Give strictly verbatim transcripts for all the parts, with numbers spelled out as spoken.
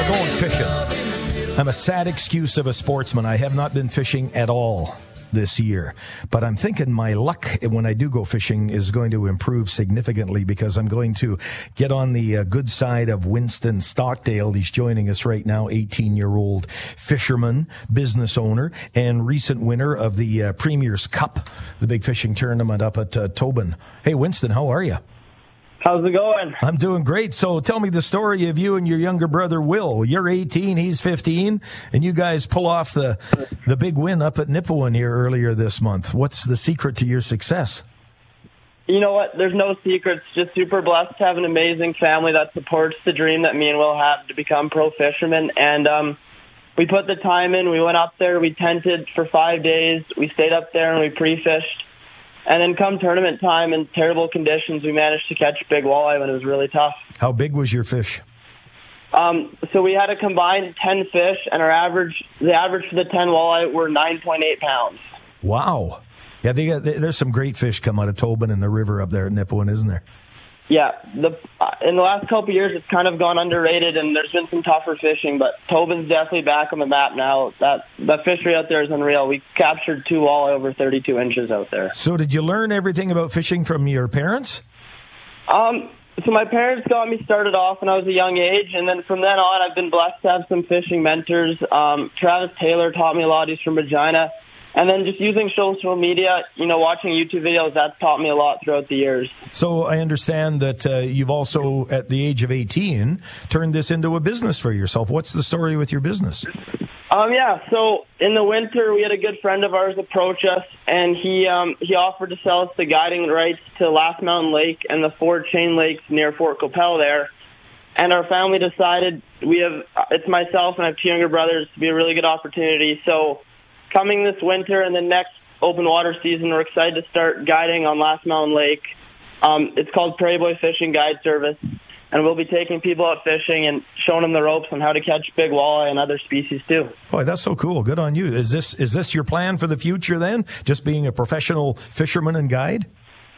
We're going fishing. I'm a sad excuse of a sportsman. I have not been fishing at all this year, but I'm thinking my luck when I do go fishing is going to improve significantly because I'm going to get on the uh, good side of Winston Stockdale. He's joining us right now, eighteen-year-old fisherman, business owner, and recent winner of the uh, Premier's Cup, the big fishing tournament up at uh, Tobin. Hey, Winston, how are you? How's it going? I'm doing great. So tell me the story of you and your younger brother, Will. You're eighteen, he's fifteen, and you guys pull off the the big win up at Nipawin here earlier this month. What's the secret to your success? You know what? There's no secrets. Just super blessed to have an amazing family that supports the dream that me and Will have to become pro fishermen. And um, we put the time in. We went up there. We tented for five days. We stayed up there and we pre-fished. And then come tournament time in terrible conditions, we managed to catch big walleye when it was really tough. How big was your fish? Um, so we had a combined ten fish, and our average, the average for the ten walleye were nine point eight pounds. Wow. Yeah, they got, they, there's some great fish come out of Tobin and the river up there at Nipawin, isn't there? Yeah. The, uh, in the last couple of years, it's kind of gone underrated, and there's been some tougher fishing, but Tobin's definitely back on the map now. That that fishery out there is unreal. We captured two walleye over thirty-two inches out there. So did you learn everything about fishing from your parents? Um. So my parents got me started off when I was a young age, and then from then on, I've been blessed to have some fishing mentors. Um, Travis Taylor taught me a lot. He's from Regina. And then just using social media, you know, watching YouTube videos, that's taught me a lot throughout the years. So I understand that uh, you've also, at the age of eighteen, turned this into a business for yourself. What's the story with your business? Um, yeah, so in the winter, we had a good friend of ours approach us, and he um, he offered to sell us the guiding rights to Last Mountain Lake and the four chain lakes near Fort Qu'Appelle there. And our family decided we have, it's myself and I have two younger brothers, to be a really good opportunity. So coming this winter and the next open water season, we're excited to start guiding on Last Mountain Lake. Um, it's called Prairie Boy Fishing Guide Service, and we'll be taking people out fishing and showing them the ropes on how to catch big walleye and other species too. Boy, that's so cool. Good on you. Is this is this your plan for the future then? Just being a professional fisherman and guide?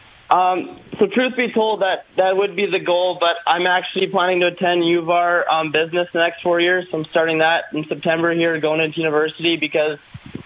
Um, so truth be told, that, that would be the goal, but I'm actually planning to attend U V A R um, business the next four years. So I'm starting that in September here, going into university, because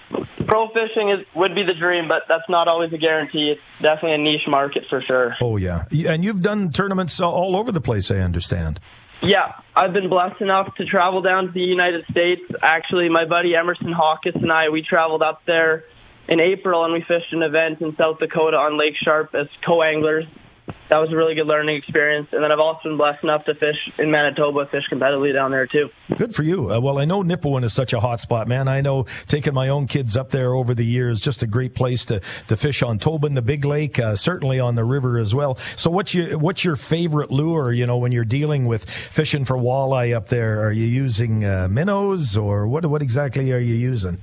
pro fishing is would be the dream, but that's not always a guarantee. It's definitely a niche market for sure. Oh, yeah. And you've done tournaments all over the place, I understand. Yeah, I've been blessed enough to travel down to the United States. Actually, my buddy Emerson Hawkins and I, we traveled up there in April, and we fished an event in South Dakota on Lake Sharp as co-anglers. That was a really good learning experience. And then I've also been blessed enough to fish in Manitoba, fish competitively down there too. Good for you. Uh, well, I know Nipawin is such a hot spot, man. I know taking my own kids up there over the years, just a great place to, to fish on Tobin, the big lake, uh, certainly on the river as well. So what's your, what's your favorite lure, you know, when you're dealing with fishing for walleye up there? Are you using uh, minnows, or what, what exactly are you using?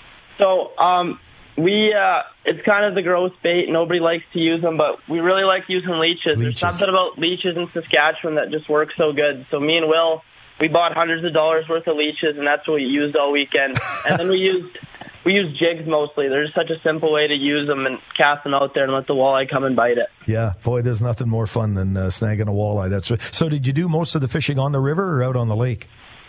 So, um, We, uh, it's kind of the gross bait. Nobody likes to use them, but we really like using leeches. Leeches. There's something about leeches in Saskatchewan that just works so good. So me and Will, we bought hundreds of dollars worth of leeches, and that's what we used all weekend. And then we used, we used jigs mostly. There's such a simple way to use them and cast them out there and let the walleye come and bite it. Yeah, boy, there's nothing more fun than uh, snagging a walleye. That's right. So did you do most of the fishing on the river or out on the lake?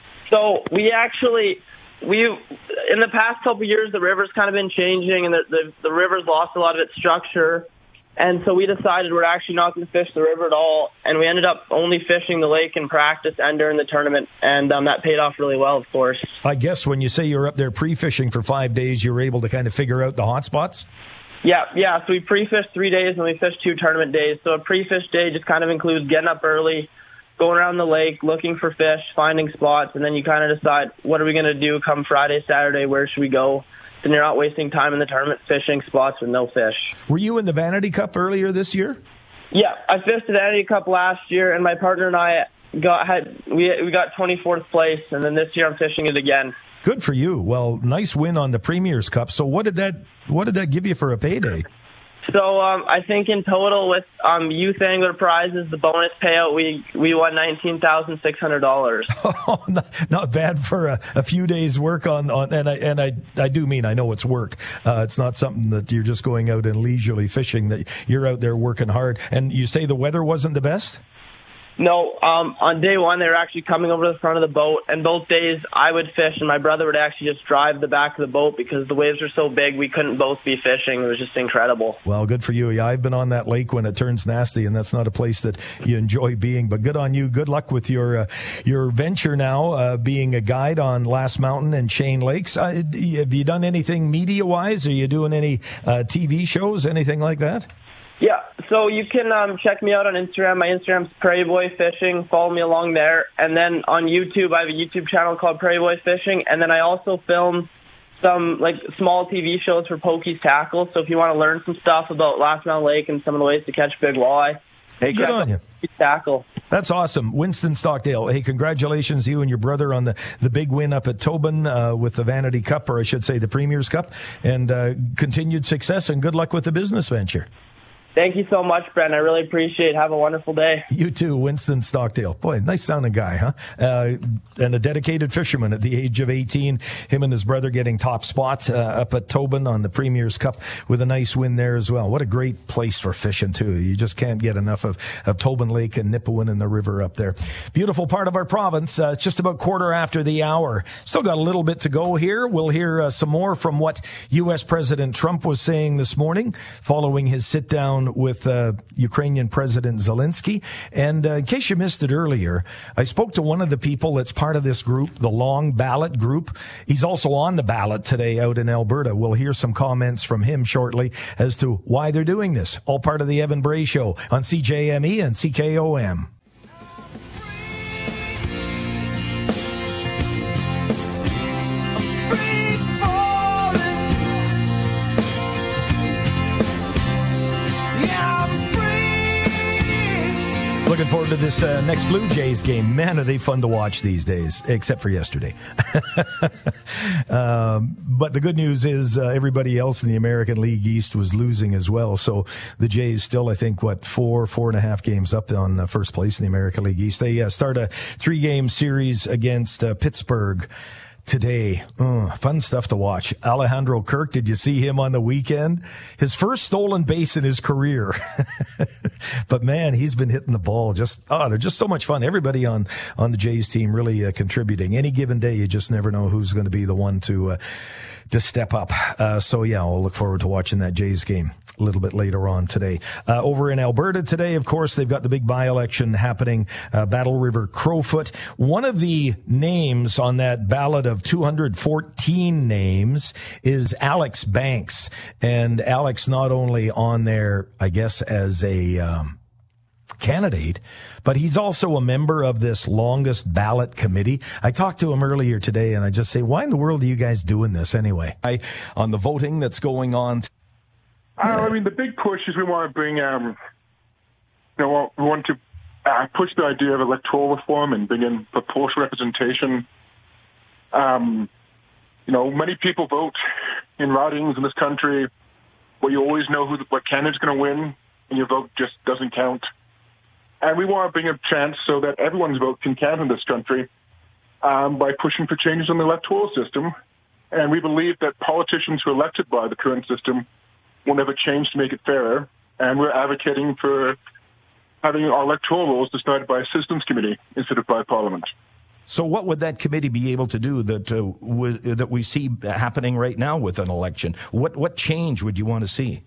So we actually... We in the past couple of years, the river's kind of been changing, and the, the the river's lost a lot of its structure. And so we decided we're actually not going to fish the river at all, and we ended up only fishing the lake in practice and during the tournament, and um, that paid off really well, of course. I guess when you say you were up there pre-fishing for five days, you were able to kind of figure out the hot spots? Yeah, yeah. So we pre-fished three days, and we fished two tournament days. So a pre-fish day just kind of includes getting up early, going around the lake, looking for fish, finding spots, and then you kind of decide, what are we going to do come Friday, Saturday, where should we go? Then you're not wasting time in the tournament fishing spots with no fish. Were you in the Vanity Cup earlier this year? Yeah, I fished the Vanity Cup last year, and my partner and I got had we we got twenty-fourth place, and then this year I'm fishing it again. Good for you. Well, nice win on the Premier's Cup. So what did that what did that give you for a payday? So um, I think in total with um, youth angler prizes, the bonus payout, we we won nineteen thousand six hundred dollars. Oh, not, not bad for a, a few days' work on, on and I and I I do mean I know it's work. Uh, it's not something that you're just going out and leisurely fishing. That you're out there working hard. And you say the weather wasn't the best? No, um, on day one, they were actually coming over to the front of the boat, and both days I would fish, and my brother would actually just drive the back of the boat because the waves were so big we couldn't both be fishing. It was just incredible. Well, good for you. Yeah, I've been on that lake when it turns nasty, and that's not a place that you enjoy being, but good on you. Good luck with your uh, your venture now, uh, being a guide on Last Mountain and Chain Lakes. Uh, have you done anything media-wise? Are you doing any uh, T V shows, anything like that? Yeah, so you can um, check me out on Instagram. My Instagram's Prairie Boy Fishing. Follow me along there. And then on YouTube, I have a YouTube channel called Prairie Boy Fishing. And then I also film some like small T V shows for Pokey's Tackle. So if you want to learn some stuff about Last Mountain Lake and some of the ways to catch big walleye, hey, good on you. Pokey's Tackle. That's awesome. Winston Stockdale, hey, congratulations, you and your brother, on the, the big win up at Tobin uh, with the Vanity Cup, or I should say the Premier's Cup, and uh, continued success, and good luck with the business venture. Thank you so much, Brent. I really appreciate it. Have a wonderful day. You too, Winston Stockdale. Boy, nice sounding guy, huh? Uh, and a dedicated fisherman at the age of eighteen. Him and his brother getting top spot uh, up at Tobin on the Premier's Cup with a nice win there as well. What a great place for fishing, too. You just can't get enough of, of Tobin Lake and Nipawin and the river up there. Beautiful part of our province. Uh, it's just about quarter after the hour. Still got a little bit to go here. We'll hear uh, some more from what U S President Trump was saying this morning following his sit-down with uh, Ukrainian President Zelensky. And uh, in case you missed it earlier, I spoke to one of the people that's part of this group, the Long Ballot Group. He's also on the ballot today out in Alberta. We'll hear some comments from him shortly as to why they're doing this. All part of the Evan Bray Show on C J M E and C K O M. Looking forward to this uh, next Blue Jays game. Man, are they fun to watch these days, except for yesterday. um, but the good news is uh, everybody else in the American League East was losing as well. So the Jays still, I think, what, four, four and a half games up on uh, first place in the American League East. They uh, start a three-game series against uh, Pittsburgh today. Uh, fun stuff to watch. Alejandro Kirk, did you see him on the weekend? His first stolen base in his career. But man, he's been hitting the ball. Just, oh, they're just so much fun. Everybody on, on the Jays team really uh, contributing. Any given day, you just never know who's going to be the one to, uh, to step up. Uh, so yeah, we'll look forward to watching that Jays game a little bit later on today. Uh, over in Alberta today, of course, they've got the big by-election happening, uh, Battle River Crowfoot. One of the names on that ballot of two hundred fourteen names is Alex Banks. And Alex not only on there, I guess, as a um, candidate, but he's also a member of this longest ballot committee. I talked to him earlier today, and I just say, why in the world are you guys doing this anyway? I, on the voting that's going on. Uh, I mean, the big push is we want to bring, um, you know, we want to uh, push the idea of electoral reform and bring in proportional representation. Um, you know, many people vote in ridings in this country where you always know who the, what candidate's going to win, and your vote just doesn't count. And we want to bring a chance so that everyone's vote can count in this country um, by pushing for changes in the electoral system. And we believe that politicians who are elected by the current system will never change to make it fairer. And we're advocating for having our electoral rules decided by a systems committee instead of by Parliament. So what would that committee be able to do that uh, w- that we see happening right now with an election? What what change would you want to see?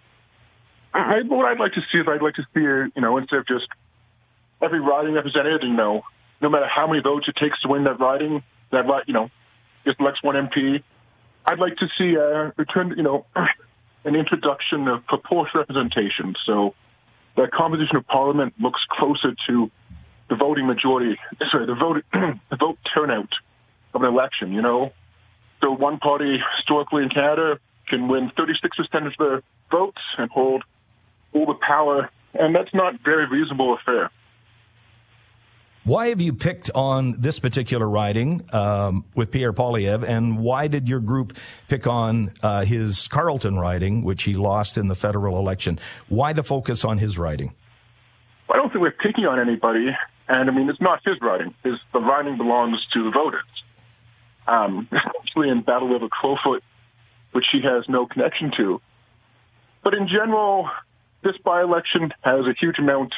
I, what I'd like to see is I'd like to see, you know, instead of just every riding representative, you know, no matter how many votes it takes to win that riding, that, you know, just elects one M P. I'd like to see a return, you know, an introduction of proportional representation. So the composition of Parliament looks closer to the voting majority, sorry, the vote, the vote turnout of an election, you know. So one party historically in Canada can win thirty-six percent of the votes and hold all the power, and that's not very reasonable or fair. Why have you picked on this particular riding um, with Pierre Poilievre, and why did your group pick on uh, his Carleton riding, which he lost in the federal election? Why the focus on his riding? I don't think we're picking on anybody, and I mean, it's not his riding. His, the riding belongs to the voters, um, especially in Battle River Crowfoot, which he has no connection to. But in general, this by-election has a huge amount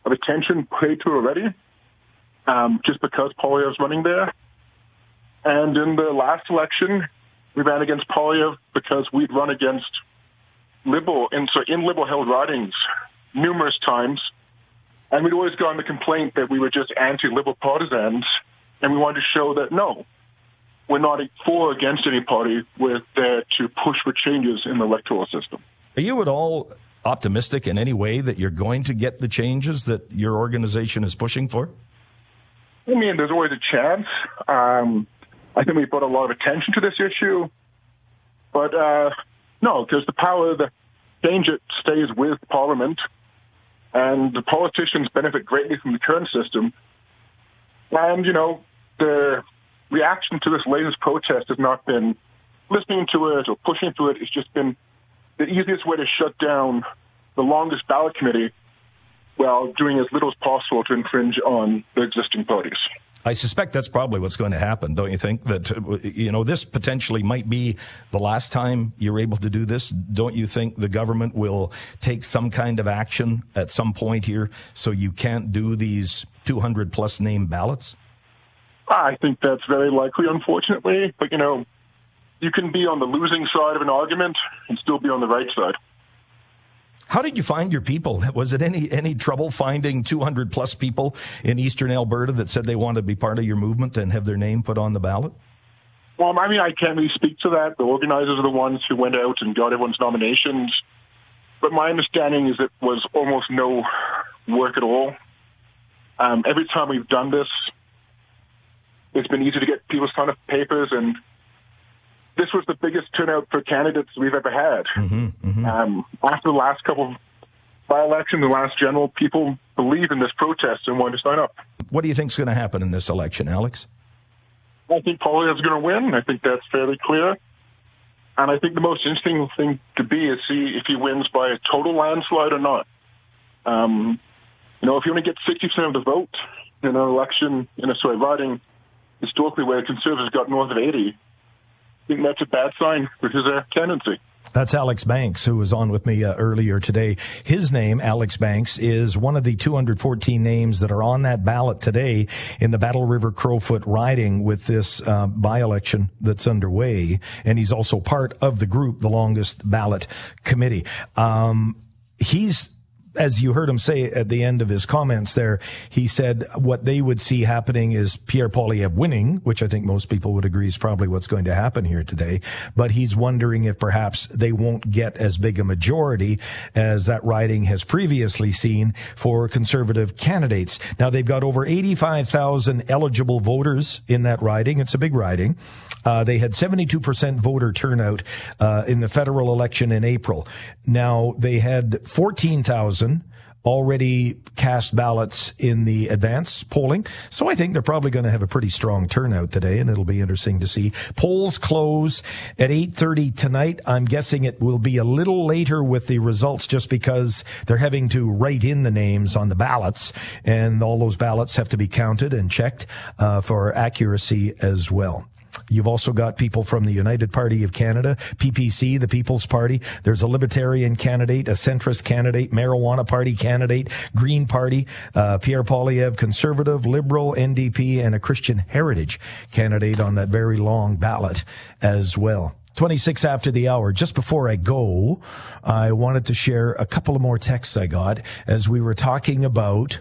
of attention paid to it already, um, just because Poilievre's running there. And in the last election, we ran against Poilievre because we'd run against Liberal, in, so in Liberal-held ridings numerous times, and we'd always gotten the complaint that we were just anti-Liberal partisans, and we wanted to show that, no, we're not for or against any party. We're there to push for changes in the electoral system. Are you at all optimistic in any way that you're going to get the changes that your organization is pushing for? I mean, there's always a chance. Um, I think we brought a lot of attention to this issue, but uh, no, because the power to change it stays with Parliament, and the politicians benefit greatly from the current system. And, you know, the reaction to this latest protest has not been listening to it or pushing through it. It's just been the easiest way to shut down the longest ballot committee while doing as little as possible to infringe on the existing parties. I suspect that's probably what's going to happen, don't you think? That, you know, this potentially might be the last time you're able to do this. Don't you think the government will take some kind of action at some point here so you can't do these two hundred plus name ballots? I think that's very likely, unfortunately. But, you know, you can be on the losing side of an argument and still be on the right side. How did you find your people? Was it any any trouble finding two hundred plus people in eastern Alberta that said they wanted to be part of your movement and have their name put on the ballot? Well, I mean, I can't really speak to that. The organizers are the ones who went out and got everyone's nominations. But my understanding is it was almost no work at all. Um, every time we've done this, it's been easy to get people to sign up papers, and this was the biggest turnout for candidates we've ever had. Mm-hmm, mm-hmm. Um, after the last couple of by-elections, the last general, people believe in this protest and want to sign up. What do you think is going to happen in this election, Alex? I think Poilievre's going to win. I think that's fairly clear. And I think the most interesting thing to be is see if he wins by a total landslide or not. Um, you know, if you only get sixty percent of the vote in an election, in a sorry, riding historically where Conservatives got north of eighty, I think that's a bad sign for his uh, candidacy. That's Alex Banks, who was on with me uh, earlier today. His name, Alex Banks, is one of the two hundred fourteen names that are on that ballot today in the Battle River Crowfoot riding with this uh, by-election that's underway. And he's also part of the group, the longest ballot committee. Um, he's As you heard him say at the end of his comments there, he said what they would see happening is Pierre Poilievre winning, which I think most people would agree is probably what's going to happen here today. But he's wondering if perhaps they won't get as big a majority as that riding has previously seen for Conservative candidates. Now, they've got over eighty-five thousand eligible voters in that riding. It's a big riding. Uh, they had seventy-two percent voter turnout uh, in the federal election in April. Now, they had fourteen thousand already cast ballots in the advance polling. So I think they're probably going to have a pretty strong turnout today, and it'll be interesting to see. Polls close at eight thirty tonight. I'm guessing it will be a little later with the results just because they're having to write in the names on the ballots, and all those ballots have to be counted and checked uh, for accuracy as well. You've also got people from the United Party of Canada, P P C, the People's Party. There's a Libertarian candidate, a centrist candidate, Marijuana Party candidate, Green Party, uh, Pierre Poilievre, Conservative, Liberal, N D P, and a Christian Heritage candidate on that very long ballot as well. twenty-six after the hour. Just before I go, I wanted to share a couple of more texts I got as we were talking about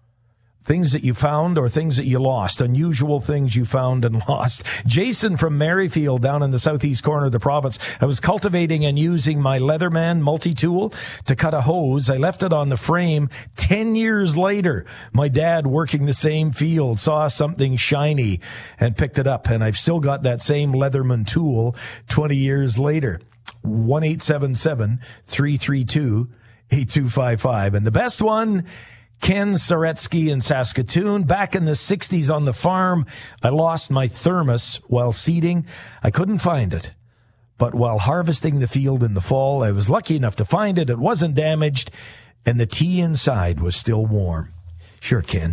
things that you found or things that you lost, unusual things you found and lost. Jason from Merrifield down in the southeast corner of the province. I was cultivating and using my Leatherman multi-tool to cut a hose. I left it on the frame. Ten years later, my dad working the same field saw something shiny and picked it up. And I've still got that same Leatherman tool twenty years later. one eight seven seven, three three two, eight two five five. And the best one, Ken Saretsky in Saskatoon. Back in the sixties on the farm, I lost my thermos while seeding. I couldn't find it. But while harvesting the field in the fall, I was lucky enough to find it. It wasn't damaged, and the tea inside was still warm. Sure can.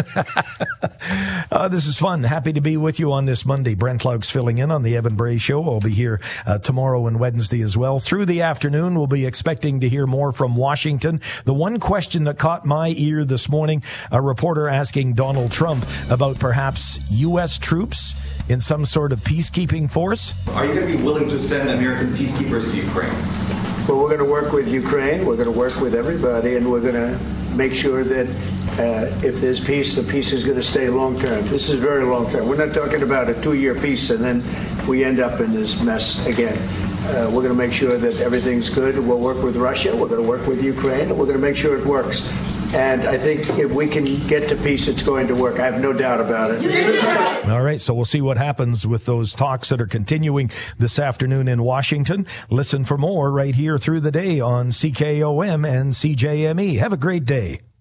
uh, this is fun. Happy to be with you on this Monday. Brent Lauk's filling in on the Evan Bray Show. I'll be here uh, tomorrow and Wednesday as well. Through the afternoon, we'll be expecting to hear more from Washington. The one question that caught my ear this morning, a reporter asking Donald Trump about perhaps U S troops in some sort of peacekeeping force. Are you going to be willing to send American peacekeepers to Ukraine? Well, we're going to work with Ukraine. We're going to work with everybody, and we're going to make sure that uh, if there's peace, the peace is going to stay long term. This is very long term. We're not talking about a two-year peace and then we end up in this mess again. Uh, we're going to make sure that everything's good. We'll work with Russia. We're going to work with Ukraine, and we're going to make sure it works. And I think if we can get to peace, it's going to work. I have no doubt about it. All right, so we'll see what happens with those talks that are continuing this afternoon in Washington. Listen for more right here through the day on C K O M and C J M E. Have a great day.